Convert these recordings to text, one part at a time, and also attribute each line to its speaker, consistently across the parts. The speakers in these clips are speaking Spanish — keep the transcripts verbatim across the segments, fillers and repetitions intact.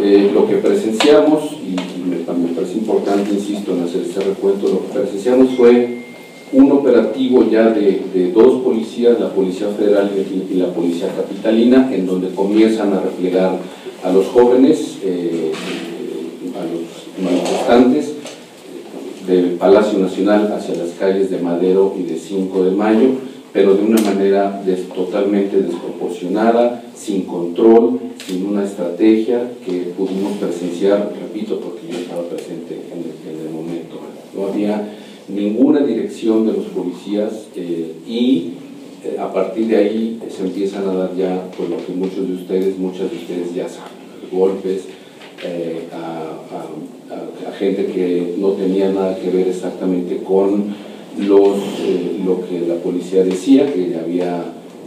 Speaker 1: eh, lo que presenciamos, y, y me, me parece importante, insisto, en hacer este recuento, lo que presenciamos fue un operativo ya de, de dos policías, la Policía Federal y, y la Policía Capitalina, en donde comienzan a replegar a los jóvenes, eh, a los manifestantes del Palacio Nacional hacia las calles de Madero y de cinco de mayo, pero de una manera des, totalmente desproporcionada, sin control, sin una estrategia que pudimos presenciar, repito, porque yo estaba presente en el, en el momento. No había ninguna dirección de los policías eh, y eh, a partir de ahí eh, se empiezan a dar ya, por lo que muchos de ustedes, muchas de ustedes ya saben, golpes eh, a, a, a, a gente que no tenía nada que ver exactamente con los, eh, lo que la policía decía, que había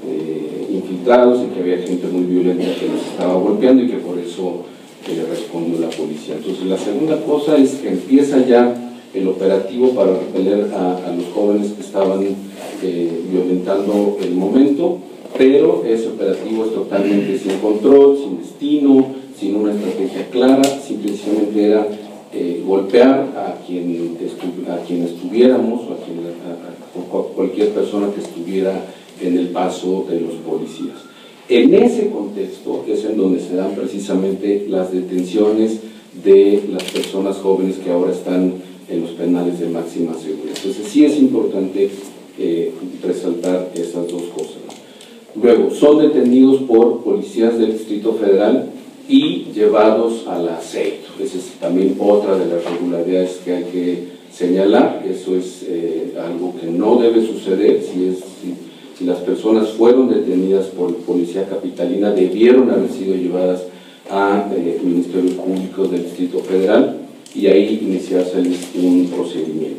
Speaker 1: eh, infiltrados y que había gente muy violenta que los estaba golpeando y que por eso eh, respondió la policía. Entonces la segunda cosa es que empieza ya el operativo para repeler a, a los jóvenes que estaban eh, violentando el momento, pero ese operativo es totalmente sin control, sin destino, sin una estrategia clara, simplemente era eh, golpear a quien, estu a quien estuviéramos, o a, quien, a, a cualquier persona que estuviera en el paso de los policías. En ese contexto es en donde se dan precisamente las detenciones de las personas jóvenes que ahora están en los penales de máxima seguridad. Entonces sí es importante eh, resaltar esas dos cosas. Luego, son detenidos por policías del Distrito Federal y llevados a la C E I D. Esa es también otra de las irregularidades que hay que señalar. Eso es eh, algo que no debe suceder. Si, es, si, si las personas fueron detenidas por Policía Capitalina, debieron haber sido llevadas a eh, Ministerio Público del Distrito Federal y ahí iniciarse un procedimiento.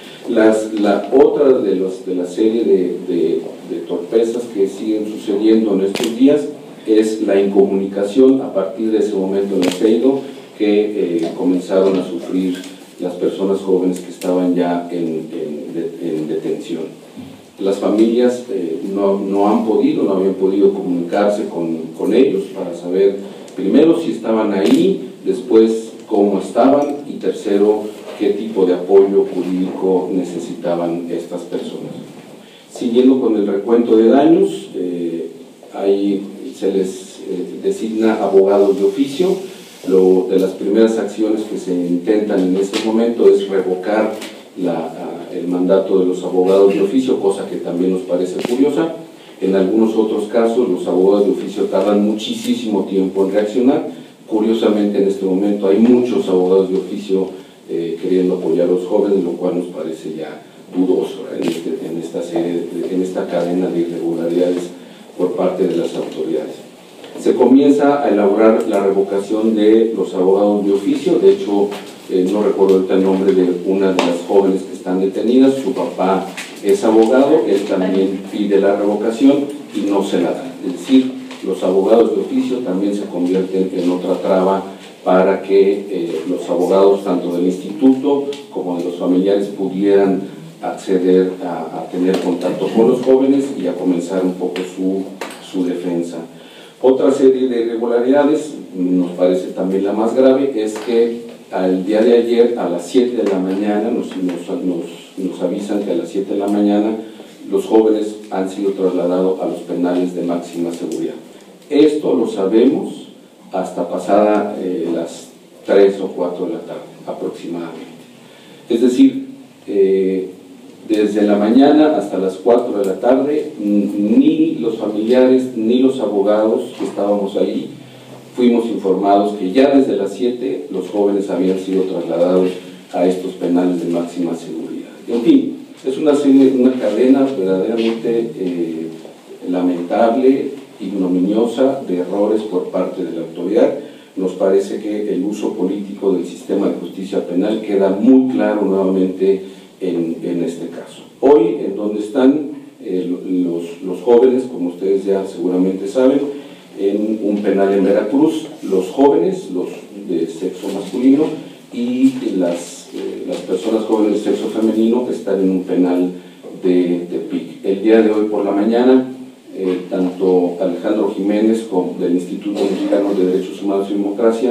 Speaker 1: Las, la otra de, los, de la serie de, de, de torpezas que siguen sucediendo en estos días es la incomunicación a partir de ese momento en el C E I D O que eh, comenzaron a sufrir las personas jóvenes que estaban ya en, en, de, en detención. Las familias eh, no, no han podido, no habían podido comunicarse con, con ellos para saber primero si estaban ahí, después cómo estaban y tercero, qué tipo de apoyo jurídico necesitaban estas personas. Siguiendo con el recuento de daños, eh, ahí se les eh, designa abogados de oficio. Lo, de las primeras acciones que se intentan en ese momento es revocar la, a, el mandato de los abogados de oficio, cosa que también nos parece curiosa. En algunos otros casos los abogados de oficio tardan muchísimo tiempo en reaccionar. Curiosamente en este momento hay muchos abogados de oficio eh, queriendo apoyar a los jóvenes, lo cual nos parece ya dudoso en, este, en, esta serie, en esta cadena de irregularidades por parte de las autoridades. Se comienza a elaborar la revocación de los abogados de oficio. De hecho, eh, no recuerdo ahorita el nombre de una de las jóvenes que están detenidas, su papá es abogado, él también pide la revocación y no se la da. Es decir, los abogados de oficio también se convierten en otra traba para que eh, los abogados tanto del instituto como de los familiares pudieran acceder a, a tener contacto con los jóvenes y a comenzar un poco su, su defensa. Otra serie de irregularidades, nos parece también la más grave, es que al día de ayer a las siete de la mañana nos, nos, nos, nos avisan que a las siete de la mañana los jóvenes han sido trasladados a los penales de máxima seguridad. Esto lo sabemos hasta pasada eh, las tres o cuatro de la tarde aproximadamente. Es decir, eh, desde la mañana hasta las cuatro de la tarde, ni los familiares ni los abogados que estábamos ahí fuimos informados que ya desde las siete los jóvenes habían sido trasladados a estos penales de máxima seguridad. En fin, es una, serie, una cadena verdaderamente eh, lamentable, ignominiosa de errores por parte de la autoridad. Nos parece que el uso político del sistema de justicia penal queda muy claro nuevamente en, en este caso. Hoy, en donde están eh, los, los jóvenes, como ustedes ya seguramente saben, en un penal en Veracruz, los jóvenes, los de sexo masculino, y las, eh, las personas jóvenes de sexo femenino que están en un penal de Tepic. El día de hoy por la mañana, eh, tanto Alejandro Jiménez como del Instituto Mexicano de Derechos Humanos y Democracia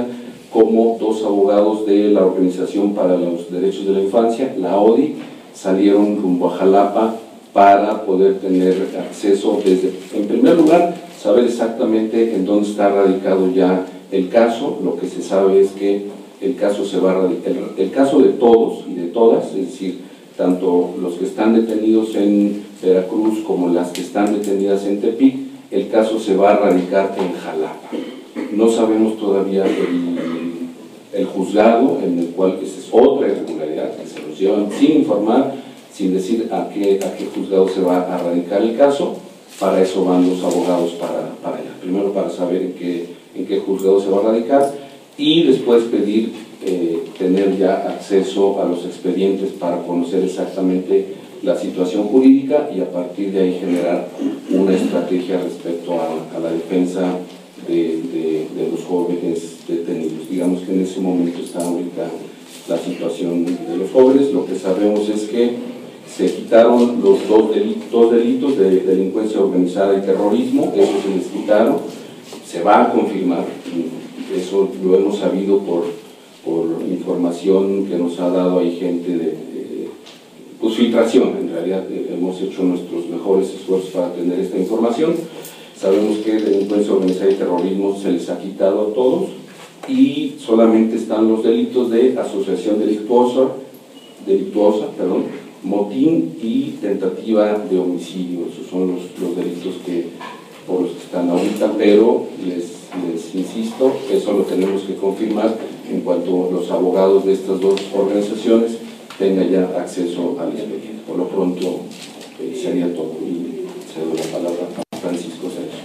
Speaker 1: como dos abogados de la Organización para los Derechos de la Infancia, la O D I, salieron rumbo a Jalapa para poder tener acceso desde, en primer lugar, saber exactamente en dónde está radicado ya el caso. Lo que se sabe es que el caso se va a radicar, el, el caso de todos y de todas, es decir, tanto los que están detenidos en Veracruz como las que están detenidas en Tepic, el caso se va a radicar en Jalapa. No sabemos todavía el, el juzgado en el cual, esa es otra irregularidad, que se los llevan sin informar, sin decir a qué, a qué juzgado se va a radicar el caso. Para eso van los abogados para, para allá. Primero para saber en qué, en qué juzgado se va a radicar y después pedir eh, tener ya acceso a los expedientes para conocer exactamente la situación jurídica y a partir de ahí generar una estrategia respecto a, a la defensa de, de, de los jóvenes detenidos. Digamos que en ese momento está ahorita la situación de los jóvenes. Lo que sabemos es que se quitaron los dos delitos, dos delitos de delincuencia organizada y terrorismo, eso se les quitaron, se va a confirmar, eso lo hemos sabido por, por información que nos ha dado ahí gente de, de pues, filtración. En realidad eh, hemos hecho nuestros mejores esfuerzos para tener esta información. Sabemos que delincuencia organizada y terrorismo se les ha quitado a todos y solamente están los delitos de asociación delictuosa, delictuosa, perdón, motín y tentativa de homicidio. Esos son los, los delitos que, por los que están ahorita, pero les, les insisto, eso lo tenemos que confirmar en cuanto los abogados de estas dos organizaciones tengan ya acceso al expediente. Por lo pronto eh, sería todo y cedo la palabra a Francisco Sergio.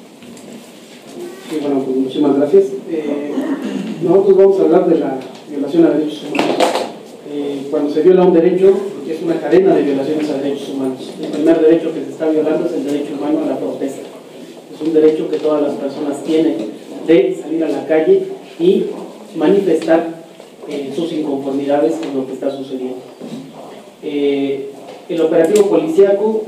Speaker 2: Sí, bueno, pues muchísimas gracias. Eh, nosotros vamos a hablar de la violación a derechos humanos. Eh, cuando se viola un derecho, es una cadena de violaciones a derechos humanos. El primer derecho que se está violando es el derecho humano a la protesta. Es un derecho que todas las personas tienen de salir a la calle y manifestar eh, sus inconformidades con lo que está sucediendo. Eh, el operativo policíaco,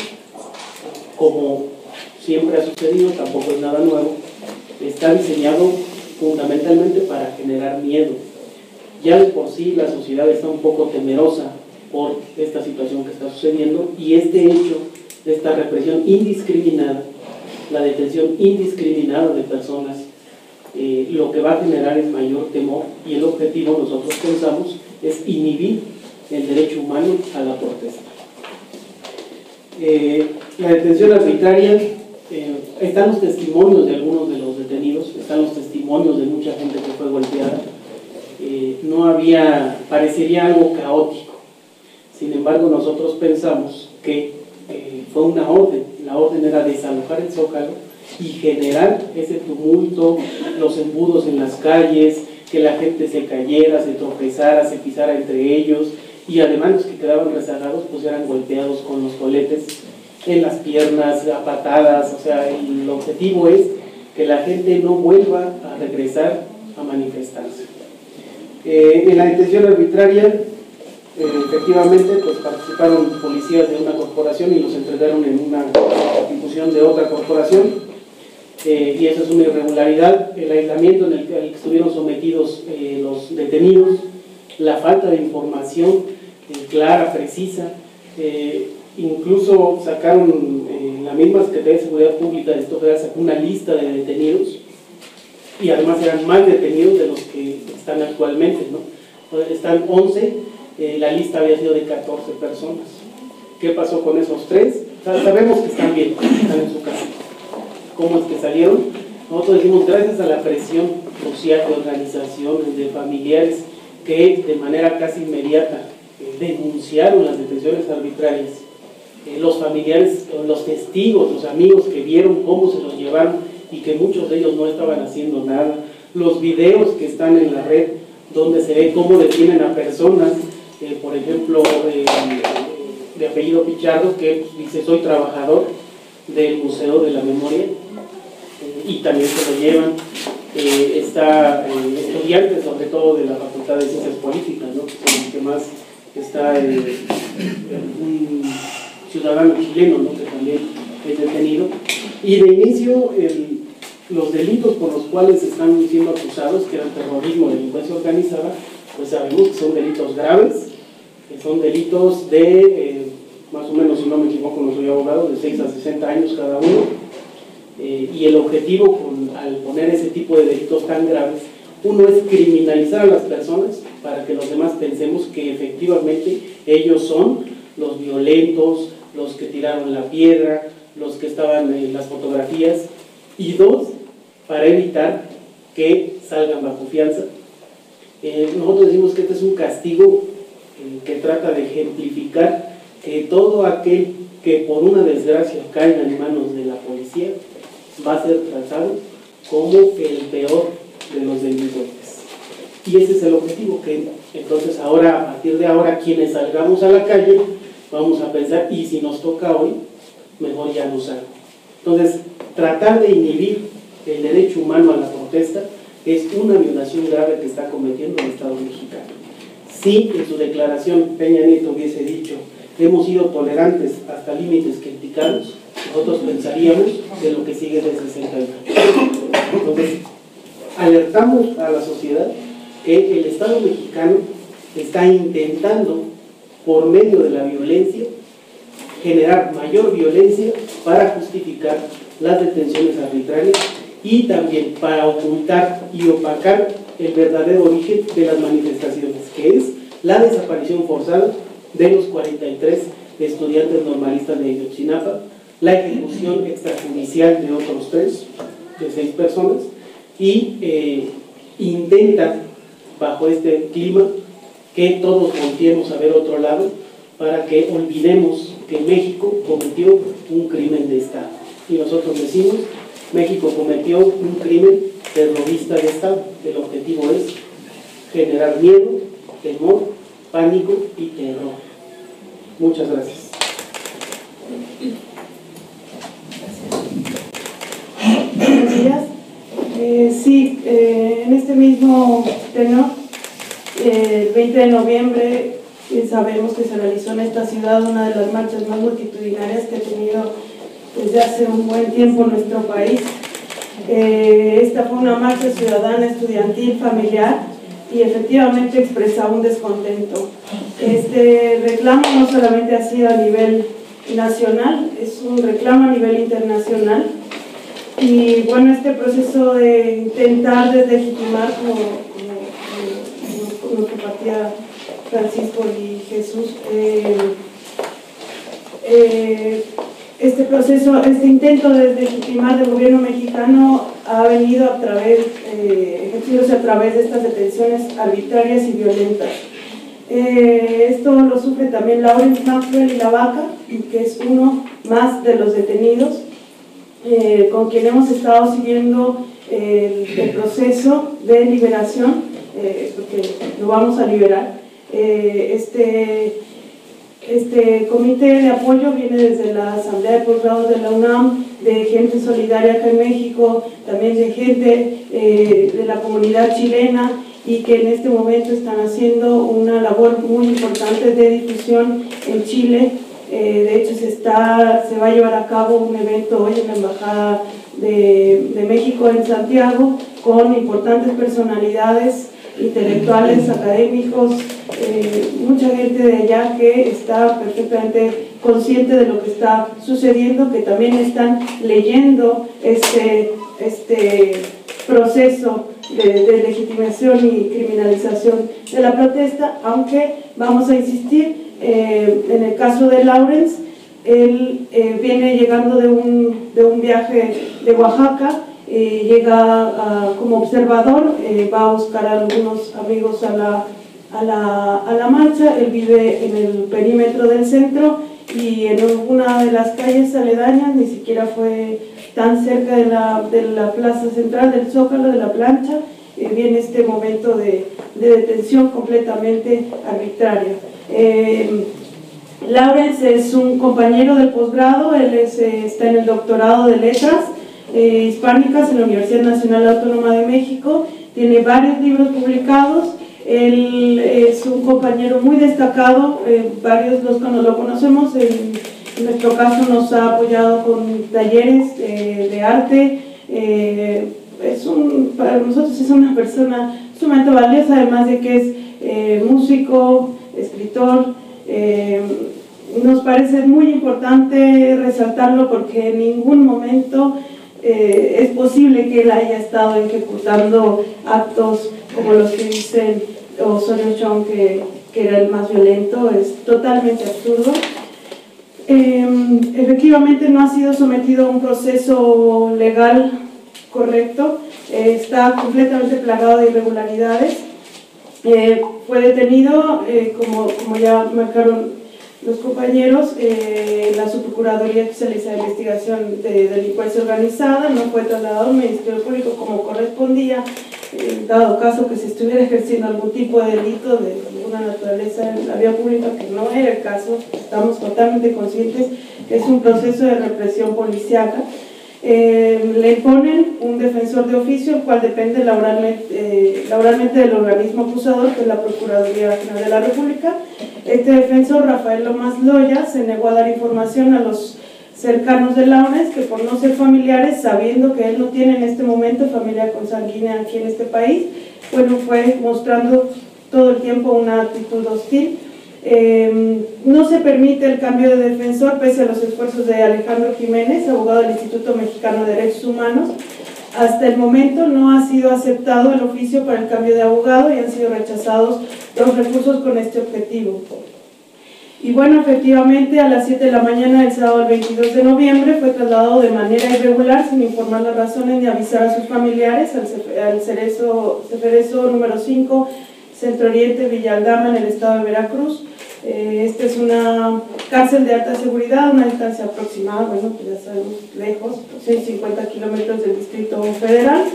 Speaker 2: como siempre ha sucedido, tampoco es nada nuevo, está diseñado fundamentalmente para generar miedo. Ya de por sí la sociedad está un poco temerosa por esta situación que está sucediendo y este hecho, de esta represión indiscriminada, la detención indiscriminada de personas, eh, lo que va a generar es mayor temor y el objetivo, nosotros pensamos, es inhibir el derecho humano a la protesta. Eh, la detención arbitraria, eh, están los testimonios de algunos de los detenidos, están los testimonios de mucha gente que fue golpeada. Eh, no había, parecería algo caótico. Sin embargo, nosotros pensamos que eh, fue una orden, la orden era desalojar el Zócalo y generar ese tumulto, los embudos en las calles, que la gente se cayera, se tropezara, se pisara entre ellos y además los que quedaban rezagados pues eran golpeados con los coletes en las piernas, a patadas. O sea, el objetivo es que la gente no vuelva a regresar a manifestarse. Eh, en la detención arbitraria, Eh, efectivamente, pues participaron policías de una corporación y los entregaron en una institución de otra corporación, eh, y esa es una irregularidad. El aislamiento en el que, el que estuvieron sometidos eh, los detenidos, la falta de información eh, clara, precisa, eh, incluso sacaron eh, la misma Secretaría de Seguridad Pública de esto, sacó una lista de detenidos y además eran más detenidos de los que están actualmente, ¿no? Están once. Eh, la lista había sido de catorce personas. ¿Qué pasó con esos tres? O sea, sabemos que están bien, están en su casa. ¿Cómo es que salieron? Nosotros decimos gracias a la presión social de organizaciones, de familiares que de manera casi inmediata eh, denunciaron las detenciones arbitrarias. Eh, los familiares, los testigos, los amigos que vieron cómo se los llevaron y que muchos de ellos no estaban haciendo nada. Los videos que están en la red donde se ve cómo detienen a personas. Eh, por ejemplo, eh, de apellido Pichardo, que pues, dice soy trabajador del Museo de la Memoria, eh, y también se lo llevan. Eh, está eh, estudiantes, sobre todo de la Facultad de Ciencias Políticas, ¿no? Que, que más está eh, un ciudadano chileno, ¿no? Que también es detenido. Y de inicio el, los delitos por los cuales están siendo acusados, que eran terrorismo, delincuencia organizada, pues sabemos que son delitos graves, que son delitos de, eh, más o menos, si no me equivoco, no soy abogado, de seis a sesenta años cada uno, eh, y el objetivo con, al poner ese tipo de delitos tan graves, uno es criminalizar a las personas para que los demás pensemos que efectivamente ellos son los violentos, los que tiraron la piedra, los que estaban en las fotografías, y dos, para evitar que salgan bajo fianza. Eh, nosotros decimos que este es un castigo eh, que trata de ejemplificar que todo aquel que por una desgracia caiga en manos de la policía va a ser tratado como el peor de los delincuentes. Y ese es el objetivo, que entonces ahora, a partir de ahora, quienes salgamos a la calle, vamos a pensar, y si nos toca hoy, mejor ya no salgo. Entonces, tratar de inhibir el derecho humano a la protesta es una violación grave que está cometiendo el Estado mexicano. Si en su declaración Peña Nieto hubiese dicho hemos sido tolerantes hasta límites criticados, nosotros pensaríamos que lo que sigue es de sesenta años. Entonces, alertamos a la sociedad que el Estado mexicano está intentando, por medio de la violencia, generar mayor violencia para justificar las detenciones arbitrarias y también para ocultar y opacar el verdadero origen de las manifestaciones, que es la desaparición forzada de los cuarenta y tres estudiantes normalistas de Ayotzinapa, la ejecución extrajudicial de otros tres, de seis personas, y eh, intenta, bajo este clima, que todos volteemos a ver otro lado para que olvidemos que México cometió un crimen de Estado. Y nosotros decimos, México cometió un crimen terrorista de Estado. El objetivo es generar miedo, temor, pánico y terror. Muchas gracias.
Speaker 3: Buenos días. Eh, sí, eh, en este mismo tenor, eh, el veinte de noviembre, eh, sabemos que se realizó en esta ciudad una de las marchas más multitudinarias que ha tenido desde hace un buen tiempo en nuestro país. Eh, esta fue una marcha ciudadana, estudiantil, familiar, y efectivamente expresaba un descontento. Este reclamo no solamente ha sido a nivel nacional, es un reclamo a nivel internacional. Y bueno, este proceso de intentar deslegitimar, como, como, como, como lo compartía Francisco y Jesús, eh, eh, este proceso, este intento de deslegitimar del gobierno mexicano ha venido a través, eh, ejerciéndose a través de estas detenciones arbitrarias y violentas. Eh, esto lo sufre también Lawrence Maxwell y La Vaca, que es uno más de los detenidos, Eh, con quien hemos estado siguiendo eh, el, el proceso de liberación, eh, porque lo vamos a liberar. Eh, este, este comité de apoyo viene desde la Asamblea de Posgrados de la UNAM, de gente solidaria acá en México, también de gente eh, de la comunidad chilena, y que en este momento están haciendo una labor muy importante de difusión en Chile. Eh, de hecho, se, está, se va a llevar a cabo un evento hoy en la Embajada de, de México en Santiago, con importantes personalidades intelectuales, académicos, eh, mucha gente de allá que está perfectamente consciente de lo que está sucediendo, que también están leyendo este, este proceso de, de legitimación y criminalización de la protesta, aunque vamos a insistir. Eh, en el caso de Lawrence, él eh, viene llegando de un, de un viaje de Oaxaca, eh, llega a, como observador, eh, va a buscar a algunos amigos a la, a, la, a la marcha. Él vive en el perímetro del centro y en una de las calles aledañas, ni siquiera fue tan cerca de la, de la plaza central del Zócalo, de la plancha. Eh, viene este momento de, de detención completamente arbitraria. Eh, Lawrence es un compañero del posgrado, él es, eh, está en el doctorado de letras eh, hispánicas en la Universidad Nacional Autónoma de México, tiene varios libros publicados. Él es un compañero muy destacado, eh, varios los que lo conocemos, en, en nuestro caso nos ha apoyado con talleres eh, de arte, Eh, es un, para nosotros es una persona sumamente valiosa, además de que es eh, músico, escritor. Eh, nos parece muy importante resaltarlo porque en ningún momento eh, es posible que él haya estado ejecutando actos como los que dicen Osorio Chong, que, que era el más violento. Es totalmente absurdo. Eh, efectivamente no ha sido sometido a un proceso legal correcto, eh, está completamente plagado de irregularidades. Eh, fue detenido, eh, como, como ya marcaron los compañeros, eh, la Subprocuraduría Especializada de Investigación de Delincuencia Organizada, no fue trasladado al Ministerio Público como correspondía, eh, dado caso que se estuviera ejerciendo algún tipo de delito de alguna naturaleza en la vía pública, que no era el caso. Estamos totalmente conscientes que es un proceso de represión policíaca. Eh, le ponen un defensor de oficio, el cual depende laboralmente, eh, laboralmente del organismo acusador, que es la Procuraduría General de la República. Este defensor, Rafael Lomas Loya, se negó a dar información a los cercanos de Launes, que por no ser familiares, sabiendo que él no tiene en este momento familia consanguínea aquí en este país, bueno, fue mostrando todo el tiempo una actitud hostil. Eh, no se permite el cambio de defensor pese a los esfuerzos de Alejandro Jiménez, abogado del Instituto Mexicano de Derechos Humanos. Hasta el momento no ha sido aceptado el oficio para el cambio de abogado y han sido rechazados los recursos con este objetivo. Y bueno, efectivamente a las siete de la mañana del sábado veintidós de noviembre fue trasladado de manera irregular, sin informar las razones ni avisar a sus familiares, al Cerezo, Ceferezo número cinco, Centro Oriente, Villa Aldama, en el estado de Veracruz. Eh, esta es una cárcel de alta seguridad, una distancia aproximada, bueno, pues ya sabemos, lejos, ciento cincuenta kilómetros del Distrito Federal.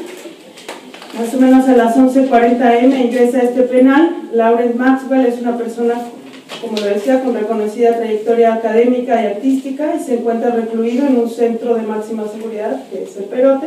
Speaker 3: Más o menos a las once cuarenta eme ingresa a este penal. Lawrence Maxwell es una persona, como lo decía, con reconocida trayectoria académica y artística, y se encuentra recluido en un centro de máxima seguridad, que es el Perote.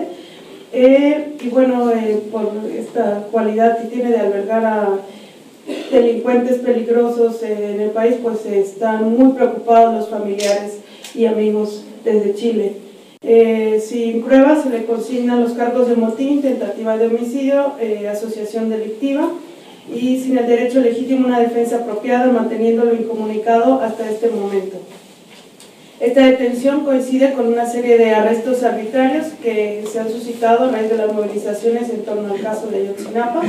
Speaker 3: Eh, y bueno, eh, por esta cualidad que tiene de albergar a delincuentes peligrosos eh, en el país, pues eh, están muy preocupados los familiares y amigos desde Chile. Eh, sin pruebas se le consignan los cargos de motín, tentativa de homicidio, eh, asociación delictiva, y sin el derecho legítimo a una defensa apropiada, manteniéndolo incomunicado hasta este momento. Esta detención coincide con una serie de arrestos arbitrarios que se han suscitado a raíz de las movilizaciones en torno al caso de Ayotzinapa.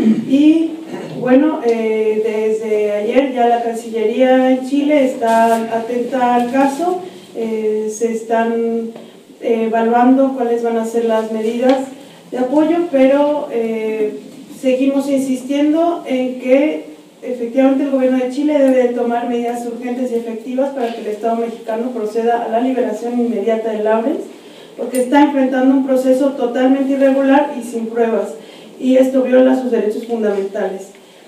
Speaker 3: Y bueno, eh, desde ayer ya la Cancillería en Chile está atenta al caso, eh, se están eh, evaluando cuáles van a ser las medidas de apoyo, pero eh, seguimos insistiendo en que efectivamente el gobierno de Chile debe tomar medidas urgentes y efectivas para que el Estado mexicano proceda a la liberación inmediata de Lawrence, porque está enfrentando un proceso totalmente irregular y sin pruebas, y esto viola sus derechos fundamentales.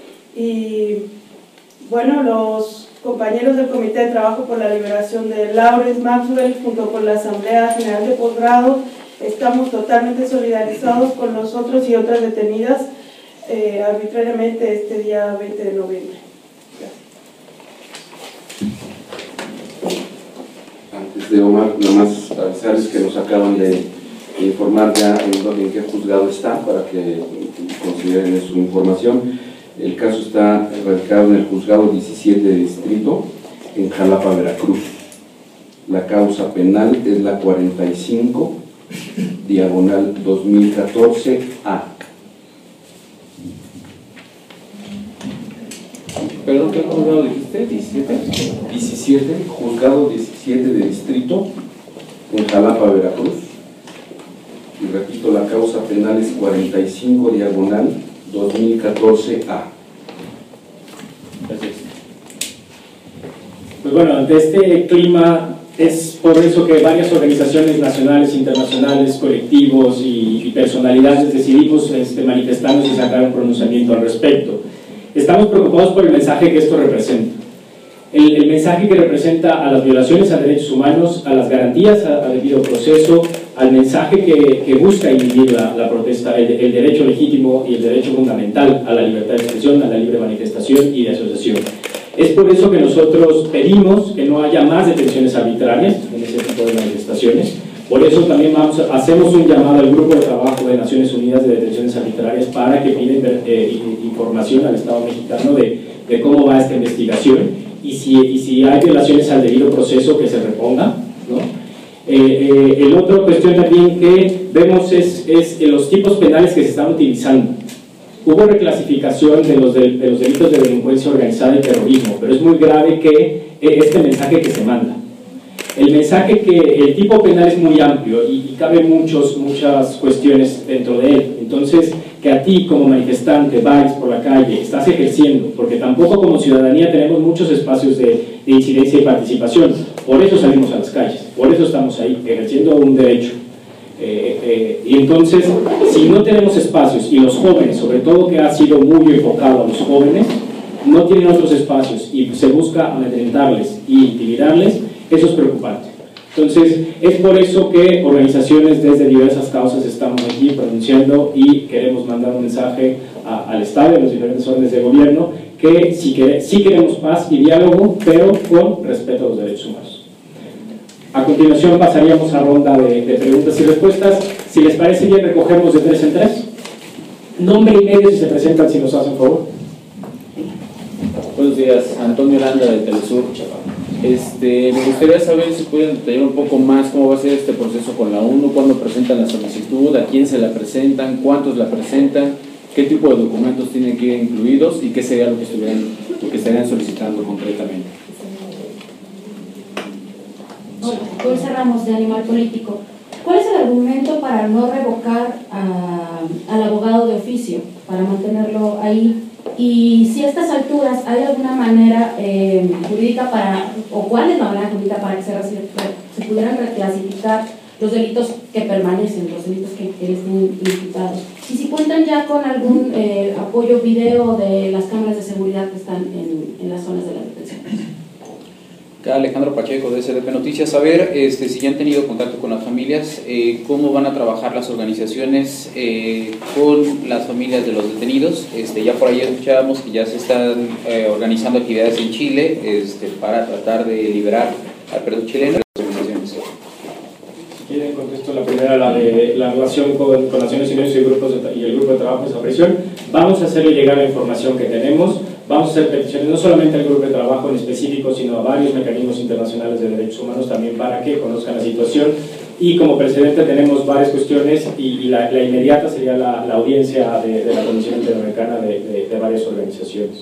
Speaker 3: Y bueno, los compañeros del Comité de Trabajo por la Liberación de Lawrence Maxwell, junto con la Asamblea General de Posgrado, estamos totalmente solidarizados con los otros y otras detenidas Eh, arbitrariamente este día veinte de noviembre. Gracias.
Speaker 1: Antes de Omar, nada más avisarles que nos acaban de informar ya en, en qué juzgado está, para que consideren su información. El caso está radicado en el juzgado diecisiete de distrito, en Jalapa, Veracruz. La causa penal es la cuarenta y cinco, diagonal dos mil catorce A.
Speaker 4: ¿Perdón, qué juzgado dijiste? ¿diecisiete?
Speaker 1: diecisiete, juzgado diecisiete de distrito, en Jalapa, Veracruz. Y repito, la causa penal es cuarenta y cinco, diagonal dos mil catorce A.
Speaker 4: Gracias. Pues bueno, ante este clima, es por eso que varias organizaciones nacionales, internacionales, colectivos y, y personalidades decidimos este, manifestarnos y sacar un pronunciamiento al respecto. Estamos preocupados por el mensaje que esto representa. El, el mensaje que representa a las violaciones a derechos humanos, a las garantías al debido proceso, al mensaje que, que busca inhibir la, la protesta, el, el derecho legítimo y el derecho fundamental a la libertad de expresión, a la libre manifestación y de asociación. Es por eso que nosotros pedimos que no haya más detenciones arbitrarias en ese tipo de manifestaciones, Por eso también vamos a, hacemos un llamado al Grupo de Trabajo de Naciones Unidas de Detenciones Arbitrarias para que piden eh, información al Estado mexicano de, de cómo va esta investigación y si, y si hay violaciones al debido proceso que se reponga, ¿no? Eh, eh, el otra cuestión también que vemos es, es los tipos penales que se están utilizando. Hubo reclasificación de los, de, de los delitos de delincuencia organizada y terrorismo, pero es muy grave que eh, este mensaje que se manda. El mensaje que el tipo penal es muy amplio y, y cabe muchos, muchas cuestiones dentro de él. Entonces, que a ti como manifestante vayas por la calle, estás ejerciendo, porque tampoco como ciudadanía tenemos muchos espacios de, de incidencia y participación. Por eso salimos a las calles, por eso estamos ahí, ejerciendo un derecho. Eh, eh, y entonces, si no tenemos espacios, y los jóvenes, sobre todo que ha sido muy enfocado a los jóvenes, no tienen otros espacios y se busca amedrentarles y intimidarles, eso es preocupante. Entonces, es por eso que organizaciones desde diversas causas estamos aquí pronunciando y queremos mandar un mensaje a, al Estado y a los diferentes órdenes de gobierno que sí, que sí queremos paz y diálogo, pero con respeto a los derechos humanos. A continuación pasaríamos a ronda de, de preguntas y respuestas. Si les parece bien, recogemos de tres en tres. Nombre y medio si se presentan, si nos hacen favor.
Speaker 5: Buenos días, Antonio Landa de Telesur. Este, me gustaría saber si pueden detallar un poco más cómo va a ser este proceso con la ONU, cuándo presentan la solicitud, a quién se la presentan, cuántos la presentan, qué tipo de documentos tienen que ir incluidos y qué sería lo que, estuvieran, lo que estarían solicitando concretamente.
Speaker 6: Hola, Dulce Ramos de Animal Político. ¿Cuál es el argumento para no revocar a, al abogado de oficio, para mantenerlo ahí? Y si a estas alturas hay alguna manera eh, jurídica para, o cuál es la manera jurídica para que se, se pudieran reclasificar los delitos que permanecen, los delitos que, que les tienen imputados. Y si cuentan ya con algún eh, apoyo video de las cámaras de seguridad que están en, en las zonas de la detención.
Speaker 7: Acá Alejandro Pacheco de S D P Noticias. A ver este, si ya han tenido contacto con las familias, eh, cómo van a trabajar las organizaciones eh, con las familias de los detenidos. Este, ya por ahí escuchábamos que ya se están eh, organizando actividades en Chile este, para tratar de liberar al preso chileno.
Speaker 4: Si quieren, contesto la primera, la de la relación con, con Naciones Unidas y, grupos de, y el grupo de trabajo de desaparición. Vamos a hacerle llegar la información que tenemos. Vamos a hacer peticiones no solamente al grupo de trabajo en específico, sino a varios mecanismos internacionales de derechos humanos también para que conozcan la situación. Y como precedente tenemos varias cuestiones y, y la, la inmediata sería la, la audiencia de, de la Comisión Interamericana de, de, de varias organizaciones.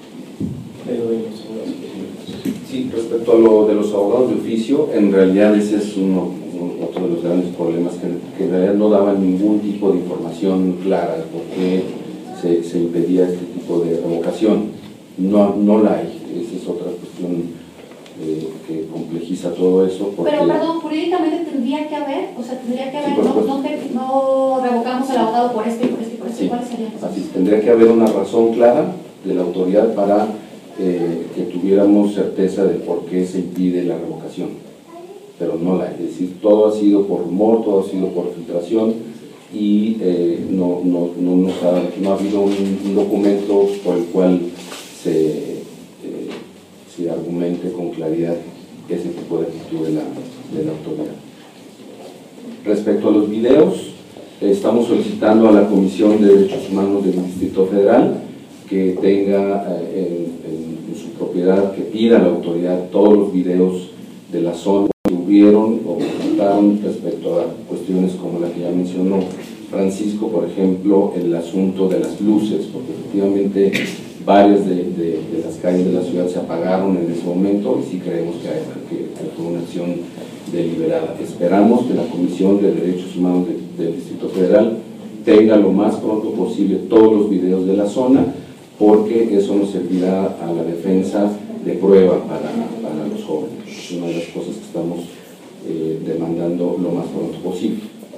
Speaker 1: Sí, respecto a lo de los abogados de oficio, en realidad ese es uno, uno, otro de los grandes problemas que, que en realidad no daban ningún tipo de información clara de por qué se, se impedía este tipo de revocación. No, no la hay, esa es otra cuestión eh, que complejiza todo eso. Porque,
Speaker 6: pero perdón, jurídicamente tendría que haber, o sea, tendría que haber,
Speaker 1: sí,
Speaker 6: no, no, no revocamos al abogado por esto y por esto y por esto, sí, ¿cuáles serían?
Speaker 1: Así, tendría que haber una razón clara de la autoridad para eh, que tuviéramos certeza de por qué se impide la revocación, pero no la hay. Es decir, todo ha sido por rumor, todo ha sido por filtración y eh, no, no, no, no, ha, no ha habido un, un documento por el cual se, eh, se argumente con claridad ese tipo de actitud de la, de la autoridad. Respecto a los videos, estamos solicitando a la Comisión de Derechos Humanos del Distrito Federal que tenga eh, en, en, en su propiedad, que pida a la autoridad todos los videos de la zona que hubieron o presentaron respecto a cuestiones como la que ya mencionó Francisco, por ejemplo, el asunto de las luces, porque efectivamente varias de, de, de las calles de la ciudad se apagaron en ese momento y sí creemos que, hay, que, que fue una acción deliberada. Esperamos que la Comisión de Derechos Humanos de, del Distrito Federal tenga lo más pronto posible todos los videos de la zona, porque eso nos servirá a la defensa de prueba para, para los jóvenes. Es una de las cosas que estamos eh, demandando lo más pronto posible.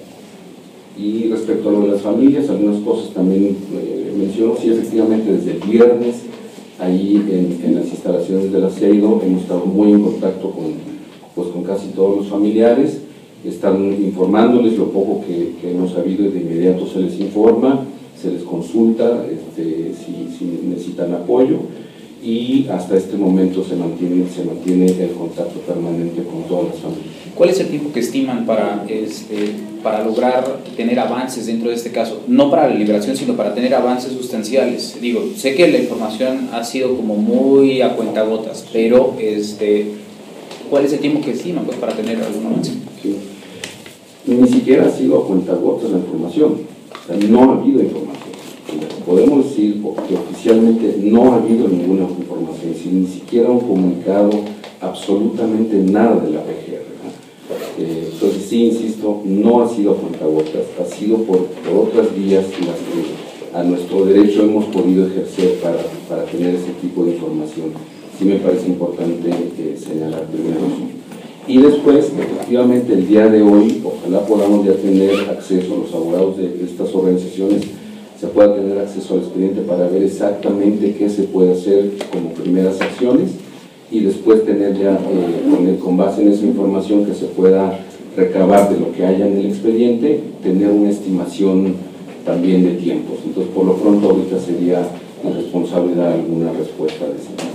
Speaker 1: Y respecto a lo de las familias, algunas cosas también eh, menciono. Sí, efectivamente, desde el viernes, ahí en, en las instalaciones del Aceido, hemos estado muy en contacto con, pues, con casi todos los familiares. Están informándoles lo poco que, que hemos sabido y de inmediato se les informa, se les consulta este, si, si necesitan apoyo y hasta este momento se mantiene, se mantiene el contacto permanente con todas las familias.
Speaker 7: ¿Cuál es el tiempo que estiman para, este, para lograr tener avances dentro de este caso? No para la liberación, sino para tener avances sustanciales. Digo, sé que la información ha sido como muy a cuentagotas, pero este, ¿cuál es el tiempo que estiman pues, para tener algún avance?
Speaker 1: Sí. Ni siquiera ha sido a cuentagotas la información, o sea, no ha habido información. Podemos decir que oficialmente no ha habido ninguna información, ni siquiera un comunicado, absolutamente nada de la P G R. Eh, entonces sí, insisto, no ha sido a cuentagotas, ha sido por, por otras vías las que a nuestro derecho hemos podido ejercer para, para tener ese tipo de información. Sí me parece importante eh, señalar primero eso. Y después, efectivamente, el día de hoy, ojalá podamos ya tener acceso a los abogados de estas organizaciones, se pueda tener acceso al expediente para ver exactamente qué se puede hacer como primeras acciones y después tener ya, eh, con, el, con base en esa información que se pueda recabar de lo que haya en el expediente, tener una estimación también de tiempos. Entonces, por lo pronto, ahorita sería irresponsable dar alguna respuesta de ese tipo.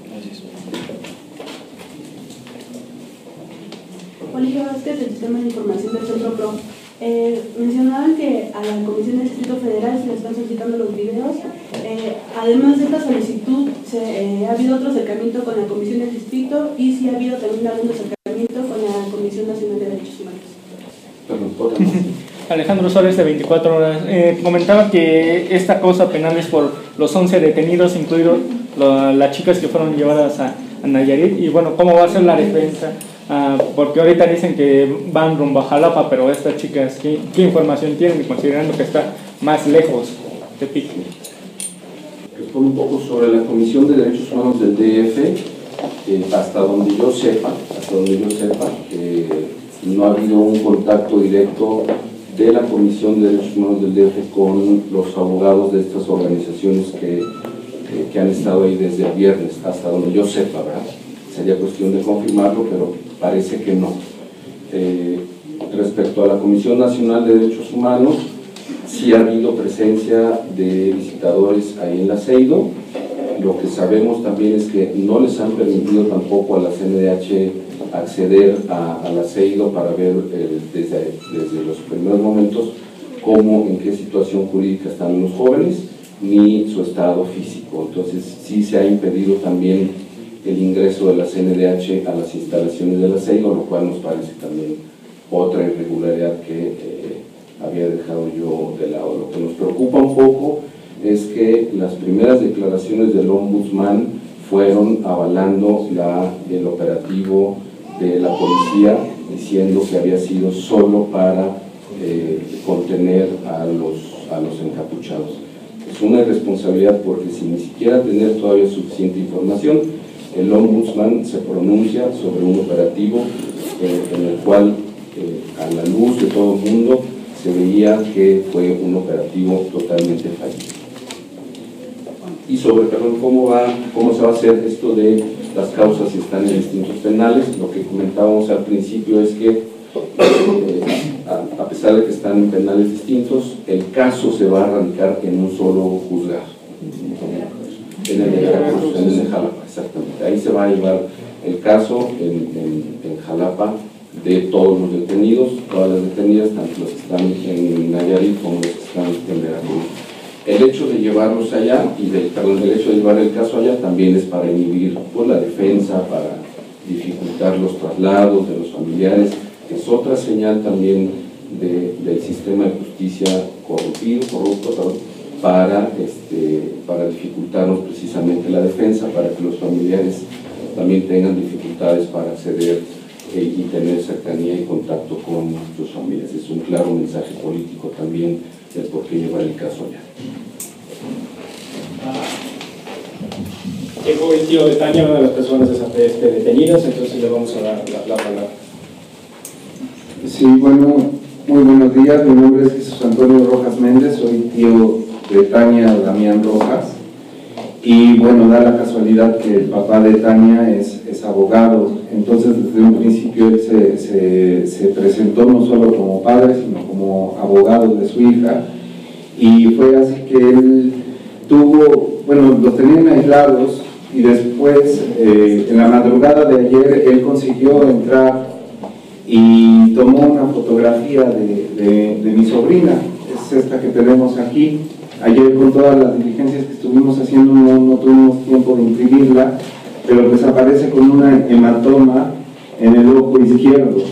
Speaker 3: Olivia Vázquez, del Sistema de Información del Centro Pro. Eh, mencionaban que a la Comisión del Distrito Federal se le están solicitando los videos. Eh, además de esta solicitud, se, eh, ¿ha habido otro acercamiento con la Comisión del Distrito y si ha habido también algún acercamiento con la Comisión Nacional de Derechos Humanos?
Speaker 8: Alejandro Suárez, de veinticuatro horas. Eh, comentaba que esta causa penal es por los once detenidos, incluidos lo, las chicas que fueron llevadas a, a Nayarit. Y bueno, ¿cómo va a ser la defensa? Uh, porque ahorita dicen que van rumbo a Jalapa, pero estas chicas, ¿qué, qué información tienen, considerando que está más lejos de Pico?
Speaker 1: Respondo un poco sobre la Comisión de Derechos Humanos del D F. Eh, hasta donde yo sepa, hasta donde yo sepa, eh, no ha habido un contacto directo de la Comisión de Derechos Humanos del D F con los abogados de estas organizaciones que, eh, que han estado ahí desde el viernes, hasta donde yo sepa, ¿verdad? Sería cuestión de confirmarlo, pero parece que no. Eh, respecto a la Comisión Nacional de Derechos Humanos, sí ha habido presencia de visitadores ahí en la CEIDO. Lo que sabemos también es que no les han permitido tampoco a la C N D H acceder a, a la CEIDO para ver eh, desde, desde los primeros momentos cómo, en qué situación jurídica están los jóvenes, ni su estado físico. Entonces sí se ha impedido también el ingreso de la C N D H a las instalaciones de la CEIDO, lo cual nos parece también otra irregularidad que eh, había dejado yo de lado. Lo que nos preocupa un poco es que las primeras declaraciones del ombudsman fueron avalando la, el operativo de la policía, diciendo que había sido solo para eh, contener a los, a los encapuchados. Es una irresponsabilidad porque sin ni siquiera tener todavía suficiente información, el ombudsman se pronuncia sobre un operativo eh, en el cual, eh, a la luz de todo el mundo, se veía que fue un operativo totalmente fallido. Y sobre, perdón, cómo, va, cómo se va a hacer esto de las causas si están en distintos penales, lo que comentábamos al principio es que, eh, a, a pesar de que están en penales distintos, el caso se va a radicar en un solo juzgado. En el de Veracruz, en el de Jalapa, exactamente. Ahí se va a llevar el caso en, en, en Jalapa de todos los detenidos, todas las detenidas, tanto los que están en Nayarit como los que están en Veracruz. El hecho de llevarlos allá, y de, perdón, el hecho de llevar el caso allá también es para inhibir pues, la defensa, para dificultar los traslados de los familiares, que es otra señal también de, del sistema de justicia corrompido, corrupto, perdón, para, este, para dificultarnos precisamente la defensa, para que los familiares también tengan dificultades para acceder eh, y tener cercanía y contacto con sus familias. Es un claro mensaje político también del por qué llevar el caso allá.
Speaker 4: Llegó el tío de Tania, una de las personas este, detenidas, entonces le vamos a dar la, la palabra.
Speaker 9: Sí, bueno, muy buenos días. Mi nombre es Jesús Antonio Rojas Méndez, soy tío de Tania Damián Rojas, y bueno, da la casualidad que el papá de Tania es, es abogado, entonces desde un principio él se, se, se presentó no solo como padre, sino como abogado de su hija, y fue así que él tuvo, bueno, los tenían aislados y después, eh, en la madrugada de ayer, él consiguió entrar y tomó una fotografía de, de, de mi sobrina, es esta que tenemos aquí. Ayer, con todas las diligencias que estuvimos haciendo, no, no tuvimos tiempo de imprimirla, pero pues aparece con una hematoma en el ojo izquierdo.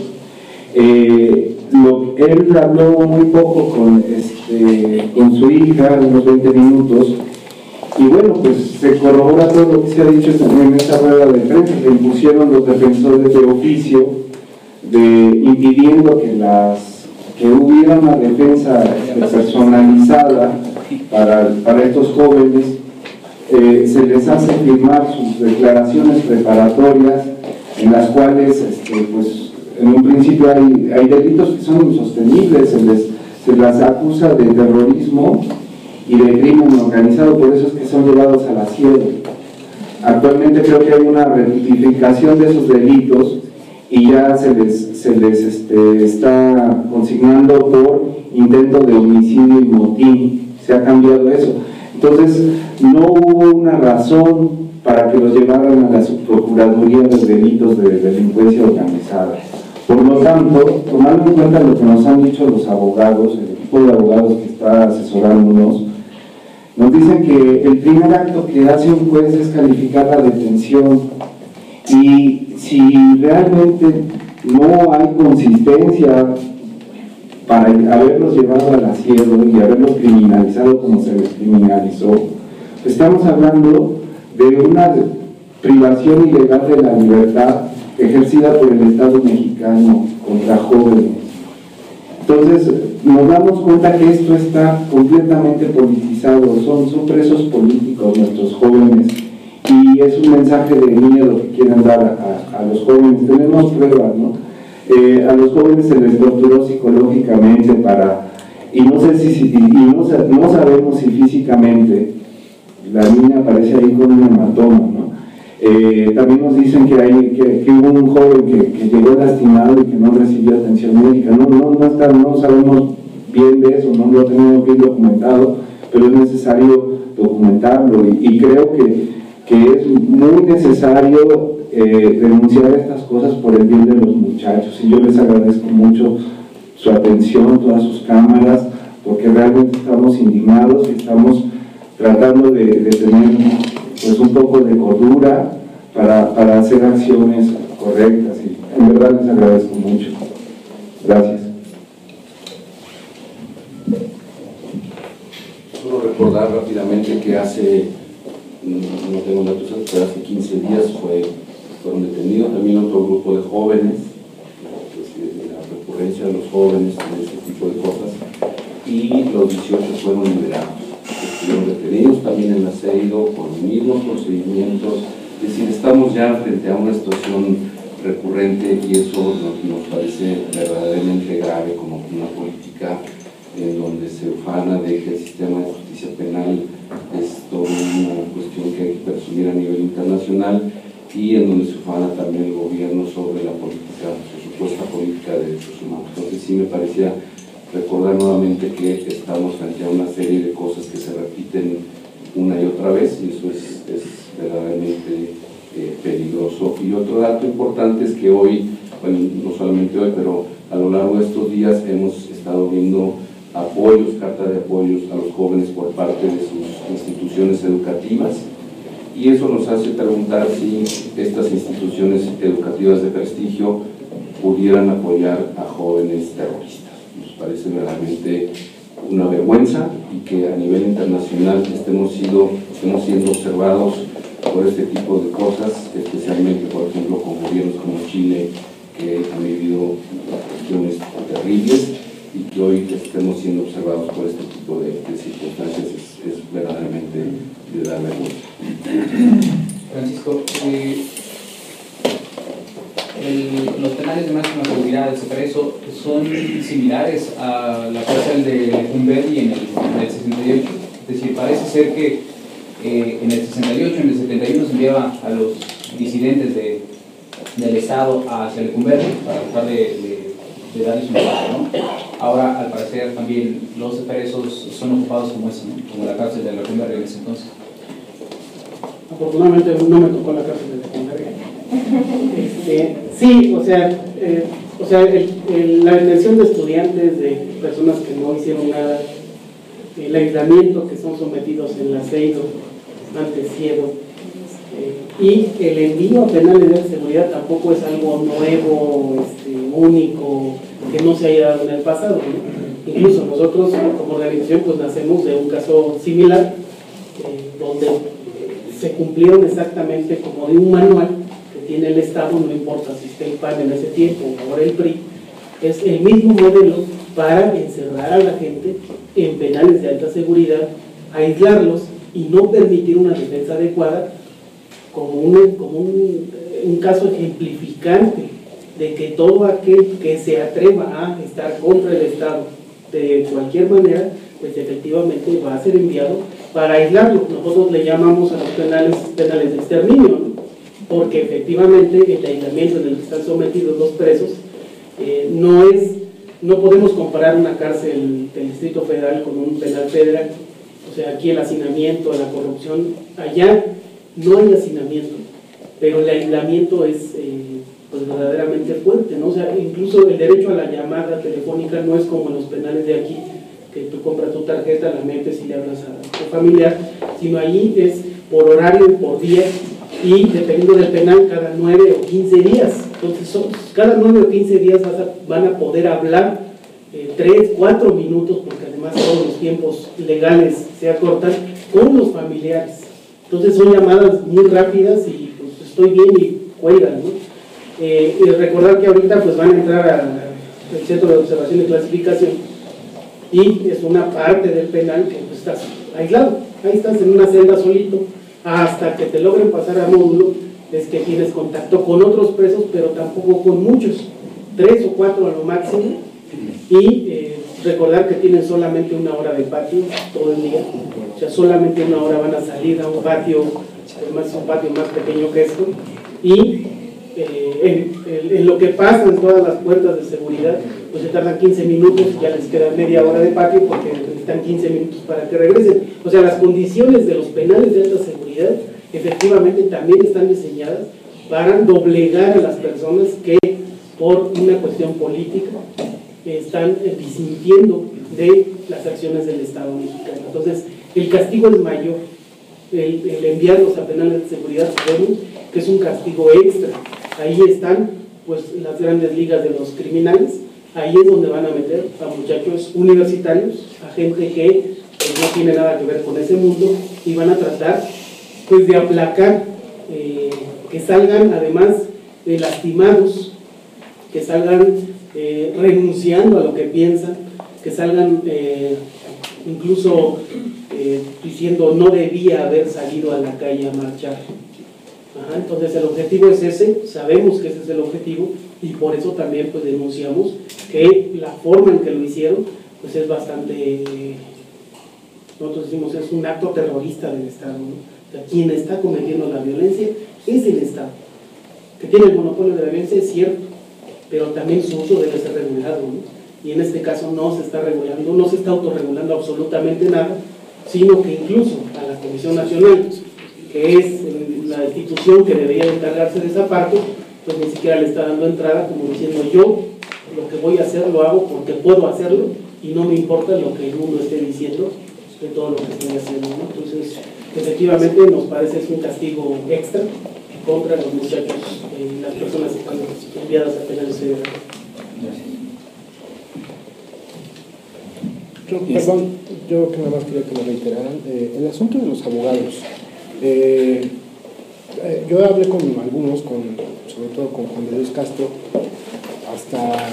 Speaker 9: Eh, lo, él habló muy poco con, este, con su hija, unos veinte minutos, y bueno, pues se corrobora todo lo que se ha dicho en esta rueda de prensa. Le impusieron los defensores de oficio, de, impidiendo que, las, que hubiera una defensa personalizada para, para estos jóvenes. Eh, se les hace firmar sus declaraciones preparatorias, en las cuales este, pues, en un principio hay, hay delitos que son insostenibles, se les, se las acusa de terrorismo y de crimen organizado, por eso es que son llevados a la cielo. Actualmente creo que hay una rectificación de esos delitos y ya se les, se les este, está consignando por intento de homicidio y motín, se ha cambiado eso. Entonces, no hubo una razón para que los llevaran a la Subprocuraduría de Delitos de Delincuencia Organizada. Por lo tanto, tomando en cuenta lo que nos han dicho los abogados, el equipo de abogados que está asesorándonos, nos dicen que el primer acto que hace un juez es calificar la detención, y si realmente no hay consistencia para haberlos llevado al cielo y haberlos criminalizado como se les criminalizó, estamos hablando de una privación ilegal de la libertad ejercida por el Estado mexicano contra jóvenes. Entonces, nos damos cuenta que esto está completamente politizado, son, son presos políticos nuestros jóvenes, y es un mensaje de miedo que quieren dar a, a, a los jóvenes. Tenemos pruebas, ¿no? Eh, a los jóvenes se les torturó psicológicamente para, y no sé si, si y no, no sabemos si físicamente. La niña aparece ahí con un hematoma, ¿no? Eh, también nos dicen que, hay, que, que hubo un joven que, que llegó lastimado y que no recibió atención médica. No, no, no, está, no sabemos bien de eso, no lo tenemos bien documentado, pero es necesario documentarlo, y, y creo que, que es muy necesario eh, denunciar estas cosas por el bien de los muchachos. Y yo les agradezco mucho su atención, todas sus cámaras, porque realmente estamos indignados y estamos tratando de, de tener pues un poco de cordura para, para hacer acciones correctas, y en verdad les agradezco mucho. Gracias.
Speaker 1: Solo recordar rápidamente que hace, no tengo datos, pero hace quince días fue, fueron detenidos también otro grupo de jóvenes, pues, la recurrencia de los jóvenes en este tipo de cosas, y los dieciocho fueron liberados. Estuvieron detenidos también en Aceido con los mismos procedimientos. Es decir, estamos ya frente a una situación recurrente, y eso nos, nos parece verdaderamente grave, como una política en donde se ufana de que el sistema de justicia penal es toda una cuestión que hay que presumir a nivel internacional, y en donde se ufana también el gobierno sobre la política, su supuesta política de derechos humanos. Entonces sí me parecía recordar nuevamente que estamos frente a una serie de cosas que se repiten una y otra vez, y eso es, es verdaderamente eh, peligroso. Y otro dato importante es que hoy, bueno, no solamente hoy, pero a lo largo de estos días hemos estado viendo apoyos, cartas de apoyos a los jóvenes por parte de sus instituciones educativas, y eso nos hace preguntar si estas instituciones educativas de prestigio pudieran apoyar a jóvenes terroristas. Nos parece verdaderamente una vergüenza, y que a nivel internacional estemos, sido, estemos siendo observados por este tipo de cosas, especialmente, por ejemplo, con gobiernos como Chile, que han vivido cuestiones terribles, y que hoy estemos siendo observados por este tipo de, de circunstancias es, es verdaderamente de dar vergüenza.
Speaker 7: Francisco, eh, el, los penales de máxima seguridad del Cepreso son similares a la cárcel de Lecumberri en el, en el sesenta y ocho, es decir, parece ser que eh, en el sesenta y ocho, en el setenta y uno se enviaba a los disidentes de, del Estado hacia Lecumberri para tratar de, de, de darles un paso, ¿no? Ahora, al parecer, también los presos son ocupados como ese, ¿no? Como la cárcel de Lecumberri en ese entonces.
Speaker 2: afortunadamente no me tocó la cárcel de secundaria. Este, sí, o sea, eh, o sea el, el, la detención de estudiantes, de personas que no hicieron nada, el aislamiento que son sometidos en la CEIDO, antes CIEDO, eh, y el envío a penales de seguridad tampoco es algo nuevo, este, único, que no se haya dado en el pasado, ¿no? Incluso nosotros como organización pues nacemos de un caso similar, eh, donde se cumplieron exactamente como de un manual que tiene el Estado, no importa si está el P A N en ese tiempo o ahora el P R I, es el mismo modelo para encerrar a la gente en penales de alta seguridad, aislarlos y no permitir una defensa adecuada, como un, como un, un caso ejemplificante de que todo aquel que se atreva a estar contra el Estado de cualquier manera, pues efectivamente va a ser enviado para aislarlo. Nosotros le llamamos a los penales penales de exterminio, ¿no? Porque efectivamente el aislamiento en el que están sometidos los presos eh, no es, no podemos comparar una cárcel del Distrito Federal con un penal federal. O sea, aquí el hacinamiento, la corrupción, allá no hay hacinamiento, pero el aislamiento es eh, pues verdaderamente fuerte, ¿no? O sea, incluso el derecho a la llamada telefónica no es como en los penales de aquí, que tú compras tu tarjeta, la metes y le hablas a tu familiar, sino allí es por horario y por día, y dependiendo del penal, cada nueve o quince días. Entonces, son, cada nueve o quince días vas a, van a poder hablar eh, tres, cuatro minutos, porque además todos los tiempos legales se acortan, con los familiares. Entonces son llamadas muy rápidas y pues estoy bien y cuelgan, ¿no? Eh, y recordar que ahorita pues van a entrar al Centro de Observación y Clasificación, y es una parte del penal que pues, estás aislado, ahí estás en una celda solito, hasta que te logren pasar a módulo, es que tienes contacto con otros presos, pero tampoco con muchos, tres o cuatro a lo máximo, y eh, recordar que tienen solamente una hora de patio todo el día, o sea, solamente una hora van a salir a un patio, además es un patio más pequeño que esto, y eh, en, en, en lo que pasan todas las puertas de seguridad, pues se tardan quince minutos, ya les queda media hora de patio porque necesitan quince minutos para que regresen. O sea, las condiciones de los penales de alta seguridad efectivamente también están diseñadas para doblegar a las personas que por una cuestión política están disintiendo de las acciones del Estado mexicano. Entonces, el castigo es mayor. El, el enviarlos a penales de seguridad, sabemos que es un castigo extra. Ahí están pues las grandes ligas de los criminales, ahí es donde van a meter a muchachos universitarios, a gente que pues, no tiene nada que ver con ese mundo, y van a tratar pues de aplacar, eh, que salgan además eh, lastimados, que salgan eh, renunciando a lo que piensan, que salgan eh, incluso eh, diciendo no debía haber salido a la calle a marchar. Ajá, entonces el objetivo es ese, sabemos que ese es el objetivo, y por eso también pues denunciamos que la forma en que lo hicieron pues es bastante, nosotros decimos es un acto terrorista del Estado, ¿no? O sea, quien está cometiendo la violencia es el Estado, que tiene el monopolio de la violencia, es cierto, pero también su uso debe ser regulado, ¿no? Y en este caso no se está regulando, no se está autorregulando absolutamente nada, sino que incluso a la Comisión Nacional, que es la institución que debería encargarse de esa parte, pues ni siquiera le está dando entrada, como diciendo yo lo que voy a hacer lo hago porque puedo hacerlo y no me importa lo que el mundo esté diciendo de todo lo que estoy haciendo, ¿no? Entonces, efectivamente nos parece es un castigo extra contra los muchachos y eh, las personas que están enviadas a penales federales.
Speaker 10: Yo, perdón, yo que nada más quería que me reiteraran eh, el asunto de los abogados. Eh, eh, yo hablé con algunos, con, sobre todo con Juan de Dios Castro, hasta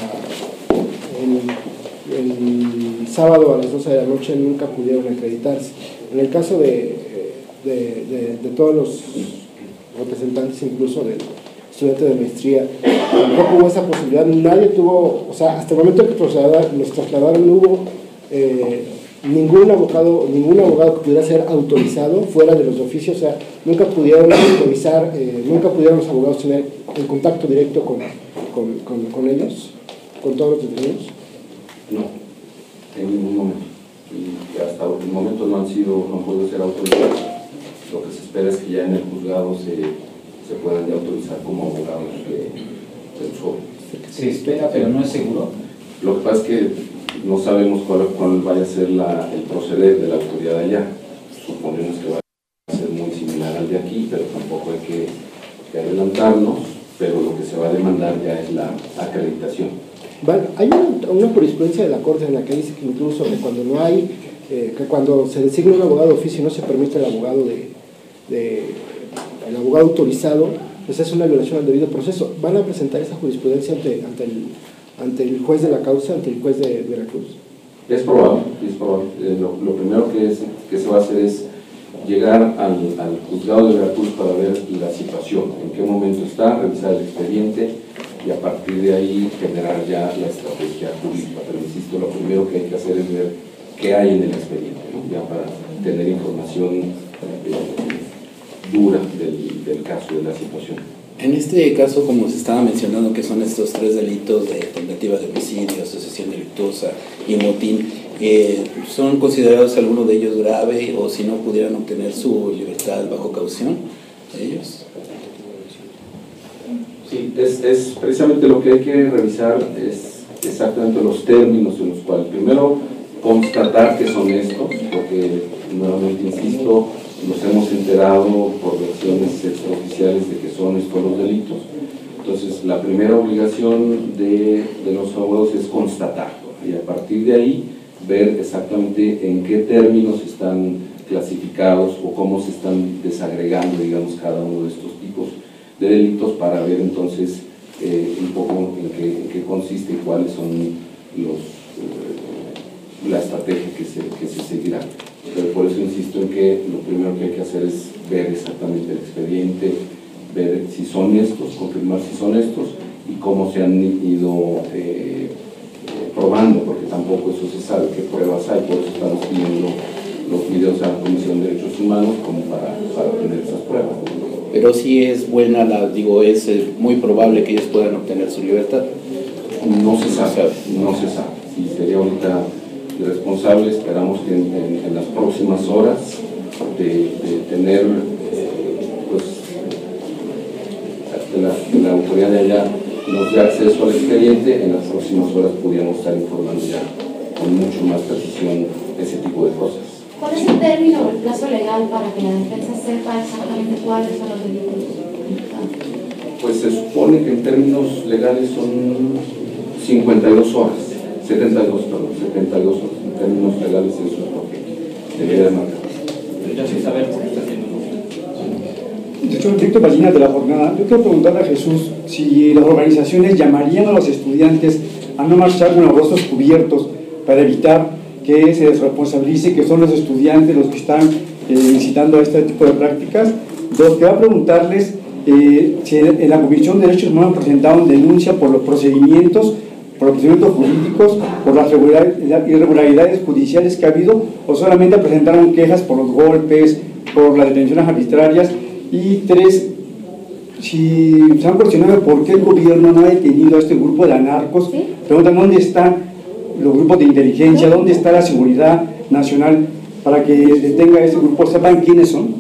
Speaker 10: el, el sábado a las doce de la noche nunca pudieron acreditarse. En el caso de, de, de, de todos los representantes, incluso del estudiante de maestría, tampoco hubo esa posibilidad, nadie tuvo, o sea, hasta el momento que los trasladaron no hubo eh, ningún abogado, ningún abogado que pudiera ser autorizado fuera de los oficios, o sea, nunca pudieron autorizar, eh, nunca pudieron los abogados tener el contacto directo con, con, con, con ellos, con todos los detenidos.
Speaker 1: No, en ningún momento. Y hasta el momento no han sido, no pueden ser autorizados. lo que se espera es que ya en el juzgado se, se puedan ya autorizar como abogados de, de los jóvenes.
Speaker 7: Se espera, pero no es seguro.
Speaker 1: Lo que pasa es que no sabemos cuál, cuál vaya a ser la, el proceder de la autoridad allá. Suponemos que va a ser muy similar al de aquí, pero tampoco hay que, que adelantarnos, pero lo que se va a demandar ya es la acreditación.
Speaker 10: Vale, hay una, una jurisprudencia de la Corte en la que dice que incluso que cuando no hay, eh, que cuando se designa un abogado de oficio y no se permite el abogado de, de el abogado autorizado, pues es una violación al debido proceso. ¿Van a presentar esa jurisprudencia ante, ante, el, ante el juez de la causa, ante el juez de Veracruz?
Speaker 1: Es probable, es probable. Eh, lo, lo primero que, es, que se va a hacer es llegar al, al juzgado de Veracruz para ver la situación, en qué momento está, revisar el expediente y a partir de ahí generar ya la estrategia jurídica. Pero insisto, lo primero que hay que hacer es ver qué hay en el expediente, ¿no? Ya para tener información eh, dura del, del caso, de la situación.
Speaker 11: En este caso, como se estaba mencionando, que son estos tres delitos de tentativa de homicidio, asociación delictuosa y motín, eh, ¿son considerados alguno de ellos grave o si no pudieran obtener su libertad bajo caución ellos?
Speaker 1: Sí, es, es precisamente lo que hay que revisar, es exactamente los términos en los cuales, primero, constatar que son estos, porque nuevamente insisto, nos hemos enterado por versiones extraoficiales de que son estos los delitos. Entonces, la primera obligación de, de los abogados es constatarlo y a partir de ahí ver exactamente en qué términos están clasificados o cómo se están desagregando, digamos, cada uno de estos tipos de delitos para ver entonces eh, un poco en qué, en qué consiste y cuáles son los, eh, la estrategia que se, que se seguirá. Pero por eso insisto en que lo primero que hay que hacer es ver exactamente el expediente, ver si son estos, confirmar si son estos y cómo se han ido eh, probando, porque tampoco eso se sabe qué pruebas hay, por eso estamos pidiendo los videos a la Comisión de Derechos Humanos como para, para tener esas pruebas.
Speaker 11: Pero sí es buena, la, digo, es muy probable que ellos puedan obtener su libertad.
Speaker 1: No se sabe, no se sabe. Sí, sería ahorita irresponsable, esperamos que en, en, en las próximas horas de, de tener eh, pues que la, que la autoridad de allá nos dé acceso al expediente, en las próximas horas podríamos estar informando ya con mucho más precisión ese tipo de cosas.
Speaker 6: ¿Cuál es el término o el plazo legal para que la defensa sepa exactamente cuáles son los delitos?
Speaker 1: Pues se supone que en términos legales son cincuenta y dos horas, setenta y dos, perdón, setenta y dos horas. En términos legales eso es lo que debería de marcar.
Speaker 7: Ya sin saber por qué está haciendo.
Speaker 12: De hecho, Víctor Ballina de la Jornada, yo quiero preguntarle a Jesús si las organizaciones llamarían a los estudiantes a no marchar con los rostros cubiertos para evitar que se desresponsabilice que son los estudiantes los que están eh, incitando a este tipo de prácticas. Dos, que va a preguntarles eh, si en la Comisión de Derechos Humanos presentaron denuncia por los procedimientos, por los procedimientos jurídicos, por las irregularidades judiciales que ha habido, o solamente presentaron quejas por los golpes, por las detenciones arbitrarias. Y tres, si se han cuestionado por qué el gobierno no ha detenido a este grupo de anarcos, ¿sí? Preguntan dónde están los grupos de inteligencia, dónde está la seguridad nacional para que detenga a ese grupo, sepan quiénes son.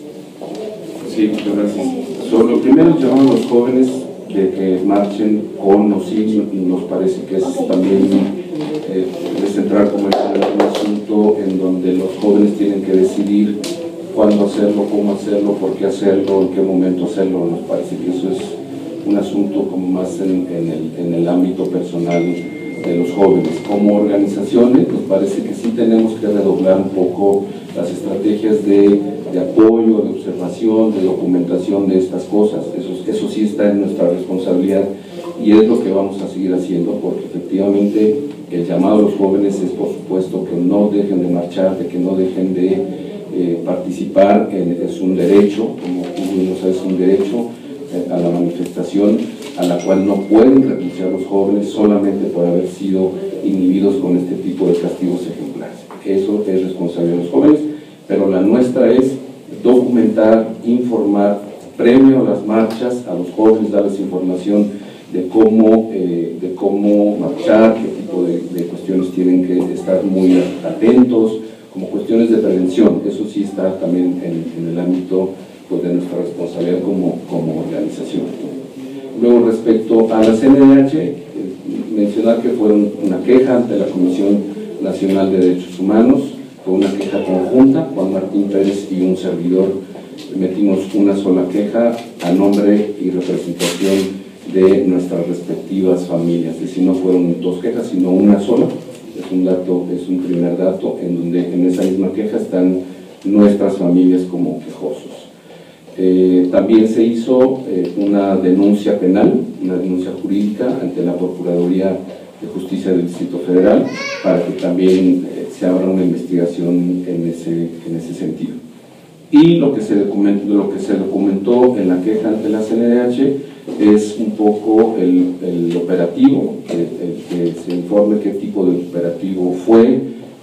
Speaker 1: Sí, gracias. Sobre lo primero, llamamos a los jóvenes de que marchen con o sin, nos parece que es también eh, descentrar como un asunto en donde los jóvenes tienen que decidir cuándo hacerlo, cómo hacerlo, por qué hacerlo, en qué momento hacerlo. Nos parece que eso es un asunto como más en, en, el, en el ámbito personal de los jóvenes. Como organizaciones nos parece que sí tenemos que redoblar un poco las estrategias de, de apoyo, de observación, de documentación de estas cosas. Eso, eso sí está en nuestra responsabilidad y es lo que vamos a seguir haciendo, porque efectivamente el llamado a los jóvenes es por supuesto que no dejen de marchar, de que no dejen de eh, participar, en, es un derecho, como tú lo sabes, es un derecho eh, a la manifestación, a la cual no pueden renunciar los jóvenes solamente por haber sido inhibidos con este tipo de castigos ejemplares. Eso es responsabilidad de los jóvenes, pero la nuestra es documentar, informar, premio a las marchas, a los jóvenes, darles información de cómo, eh, de cómo marchar, qué tipo de, de cuestiones tienen que estar muy atentos, como cuestiones de prevención. Eso sí está también en, en el ámbito pues, de nuestra responsabilidad como, como organización. Luego, respecto a la C N D H, eh, mencionar que fueron una queja ante la Comisión Nacional de Derechos Humanos, fue una queja conjunta, Juan Martín Pérez y un servidor metimos una sola queja a nombre y representación de nuestras respectivas familias, es decir, no fueron dos quejas, sino una sola. Es un dato, es un primer dato en donde en esa misma queja están nuestras familias como quejosos. Eh, también se hizo eh, una denuncia penal, una denuncia jurídica ante la Procuraduría de Justicia del Distrito Federal para que también eh, se abra una investigación en ese, en ese sentido. Y lo que, se documentó, lo que se documentó en la queja ante la C N D H es un poco el, el operativo, el, el que se informe qué tipo de operativo fue,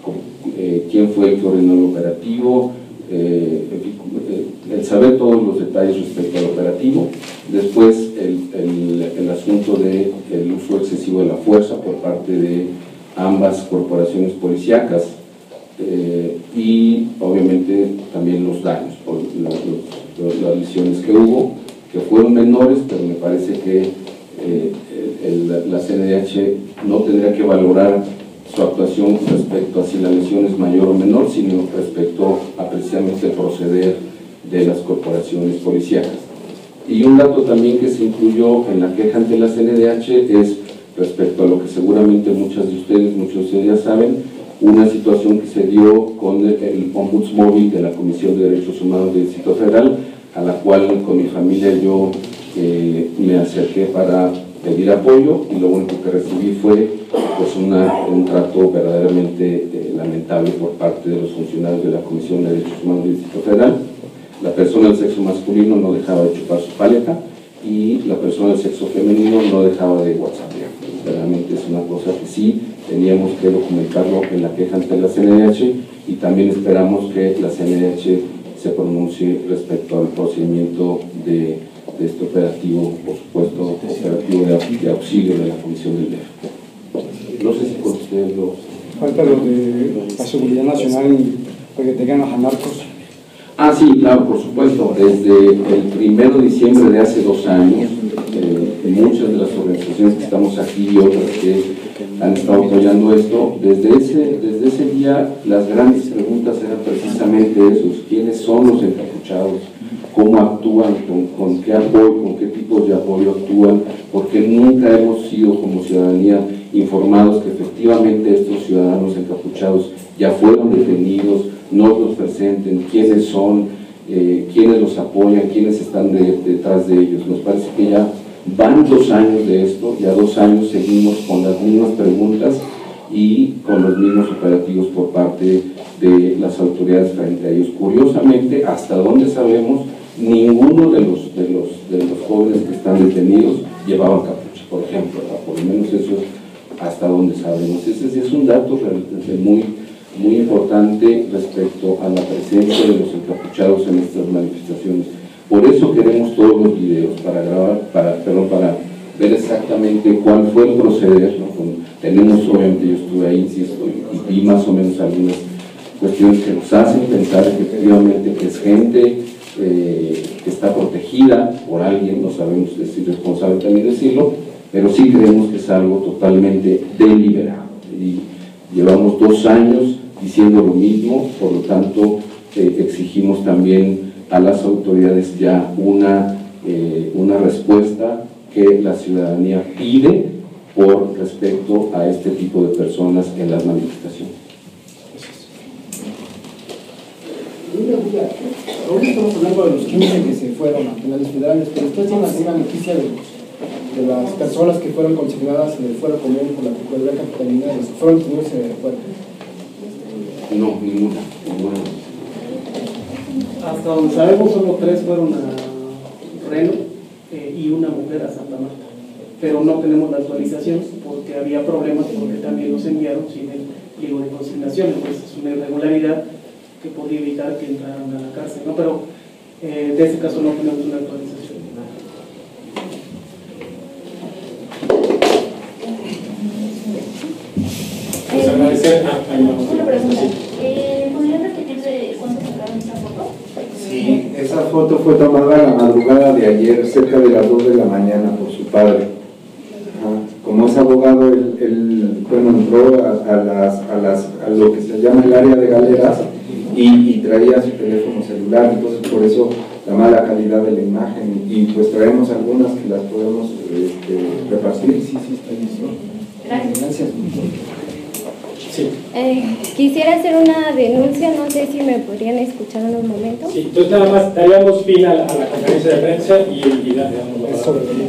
Speaker 1: eh, quién fue el que ordenó el operativo, eh, el, el saber todos los detalles respecto al operativo, después el, el, el asunto del de uso excesivo de la fuerza por parte de ambas corporaciones policíacas, eh, y obviamente también los daños por los, los, las lesiones que hubo, que fueron menores, pero me parece que eh, el, la C N D H no tendría que valorar su actuación respecto a si la lesión es mayor o menor, sino respecto a precisamente el proceder de las corporaciones policíacas. Y un dato también que se incluyó en la queja ante la C N D H es respecto a lo que seguramente muchas de ustedes, muchos de ustedes ya saben, una situación que se dio con el, el Ombuds Móvil de la Comisión de Derechos Humanos del Distrito Federal, a la cual con mi familia yo eh, me acerqué para pedir apoyo, y lo único que recibí fue pues una, un trato verdaderamente eh, lamentable por parte de los funcionarios de la Comisión de Derechos Humanos del Distrito Federal. La persona del sexo masculino no dejaba de chupar su paleta y la persona del sexo femenino no dejaba de whatsappear. Realmente es una cosa que sí teníamos que documentarlo en la queja ante la C N D H, y también esperamos que la C N D H se pronuncie respecto al procedimiento de, de este operativo, por supuesto, operativo de, de auxilio de la Comisión del D E F. No sé si con ustedes lo...
Speaker 12: Falta lo de la seguridad nacional para que tengan a narcos.
Speaker 1: Ah, sí, claro, por supuesto. Desde el primero de diciembre de hace dos años, eh, muchas de las organizaciones que estamos aquí y otras que han estado apoyando esto, desde ese, desde ese día las grandes preguntas eran precisamente esos: ¿quiénes son los encapuchados? ¿Cómo actúan? ¿Con, con qué apoyo? ¿Con qué tipos de apoyo actúan? Porque nunca hemos sido como ciudadanía informados que efectivamente estos ciudadanos encapuchados ya fueron detenidos, nos los presenten, quiénes son, eh, quiénes los apoyan, quiénes están de, detrás de ellos. Nos parece que ya van dos años de esto, ya dos años seguimos con las mismas preguntas y con los mismos operativos por parte de las autoridades frente a ellos. Curiosamente, hasta donde sabemos, ninguno de los, de los, de los jóvenes que están detenidos llevaban capucha, por ejemplo, ¿no? Por lo menos eso es hasta donde sabemos. Ese es un dato muy, muy importante respecto a la presencia de los encapuchados en estas manifestaciones. Por eso queremos todos los videos, para grabar, para, perdón, para ver exactamente cuál fue el proceder, ¿no? Con, tenemos, obviamente, yo estuve ahí, insisto, y vi más o menos algunas cuestiones que nos hacen pensar que efectivamente que es gente eh, que está protegida por alguien, no sabemos, es irresponsable también decirlo, pero sí creemos que es algo totalmente deliberado. Y llevamos dos años diciendo lo mismo, por lo tanto eh, exigimos también a las autoridades ya una, eh, una respuesta que la ciudadanía pide por respecto a este tipo de personas en las manifestaciones.
Speaker 10: Ahora estamos hablando de los quince que se fueron a penales federales, pero ustedes tienen alguna noticia de, de las personas que fueron consignadas en el fuero común por la Procuraduría Capitalina, los que fueron detenidos en el fuero.
Speaker 1: No, ninguna, ninguna.
Speaker 2: Hasta donde sabemos, solo tres fueron a Reno eh, y una mujer a Santa Marta, pero no tenemos la actualización porque había problemas, porque también los enviaron sin el pliego de consignación, entonces es una irregularidad que podría evitar que entraran a la cárcel, ¿no? Pero eh, de este caso no tenemos una actualización.
Speaker 6: Eh, una pregunta. Eh,
Speaker 9: Esa foto fue tomada a la madrugada de ayer, cerca de las dos de la mañana, por su padre. Como es abogado, él, él bueno, entró a, a, las, a, las, a lo que se llama el área de galeras y, y traía su teléfono celular, entonces por eso la mala calidad de la imagen. Y pues traemos algunas que las podemos este, repartir. Sí, sí, está listo.
Speaker 13: Gracias.
Speaker 9: Gracias.
Speaker 4: Sí.
Speaker 13: Eh, quisiera hacer una denuncia, no sé si me podrían escuchar en un momento.
Speaker 4: Sí, entonces nada más daríamos fin a la, a la conferencia de prensa y, y la damos la sobre el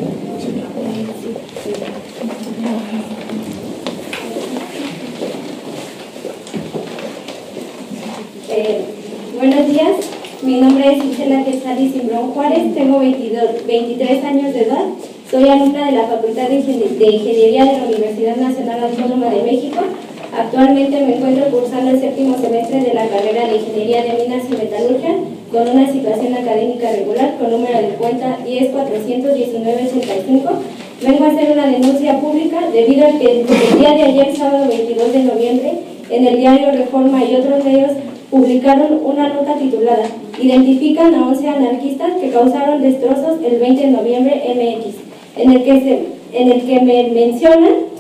Speaker 13: eh, Buenos días, mi nombre es Isela Quetzali Simbrón Juárez, tengo veintidós, veintitrés años de edad, soy alumna de la Facultad de, Ingen de Ingeniería de la Universidad Nacional Autónoma de México. Actualmente me encuentro cursando el séptimo semestre de la carrera de Ingeniería de Minas y Metalurgia con una situación académica regular con número de cuenta diez cuatrocientos diecinueve ochenta y cinco. Vengo a hacer una denuncia pública debido a que el día de ayer, sábado veintidós de noviembre, en el diario Reforma y otros medios publicaron una nota titulada "Identifican a once anarquistas que causaron destrozos el veinte de noviembre M X", en el que, se, en el que me mencionan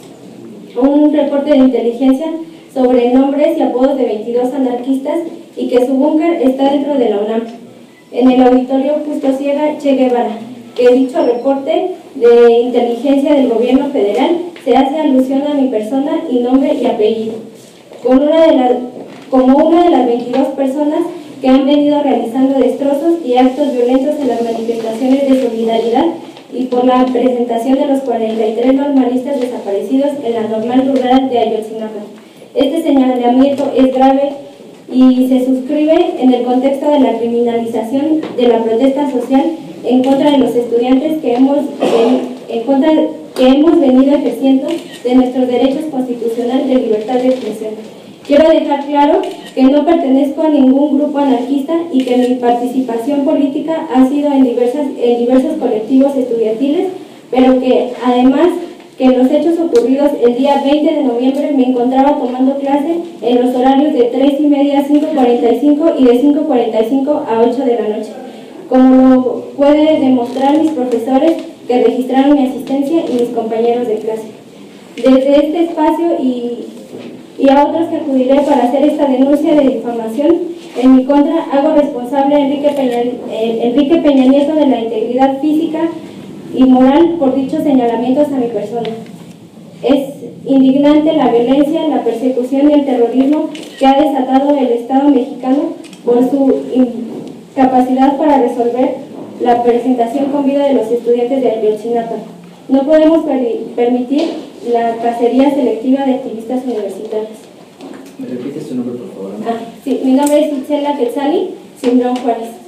Speaker 13: un reporte de inteligencia sobre nombres y apodos de veintidós anarquistas y que su búnker está dentro de la UNAM, en el auditorio Justo Sierra Che Guevara, que dicho reporte de inteligencia del gobierno federal se hace alusión a mi persona y nombre y apellido, con una de las, como una de las veintidós personas que han venido realizando destrozos y actos violentos en las manifestaciones de solidaridad y por la presentación de los cuarenta y tres normalistas desaparecidos en la normal rural de Ayotzinapa. Este señalamiento es grave y se suscribe en el contexto de la criminalización de la protesta social en contra de los estudiantes que hemos, en contra, que hemos venido ejerciendo de nuestros derechos constitucionales de libertad de expresión. Quiero dejar claro que no pertenezco a ningún grupo anarquista y que mi participación política ha sido en, diversas, en diversos colectivos estudiantiles, pero que además que en los hechos ocurridos el día veinte de noviembre me encontraba tomando clase en los horarios de tres y media a cinco cuarenta y cinco y de cinco cuarenta y cinco a ocho de la noche, como lo puede demostrar mis profesores que registraron mi asistencia y mis compañeros de clase. Desde este espacio y y a otros que acudiré para hacer esta denuncia de difamación en mi contra, hago responsable a Enrique Peña, eh, Enrique Peña Nieto de la integridad física y moral por dichos señalamientos a mi persona. Es indignante la violencia, la persecución y el terrorismo que ha desatado el Estado mexicano por su incapacidad para resolver la presentación con vida de los estudiantes de Ayotzinapa. No podemos per permitir la cacería selectiva de activistas universitarios.
Speaker 14: ¿Me repites tu nombre, por favor?
Speaker 13: Ah, sí, mi nombre es Isela Quetzali Simbrón Juárez.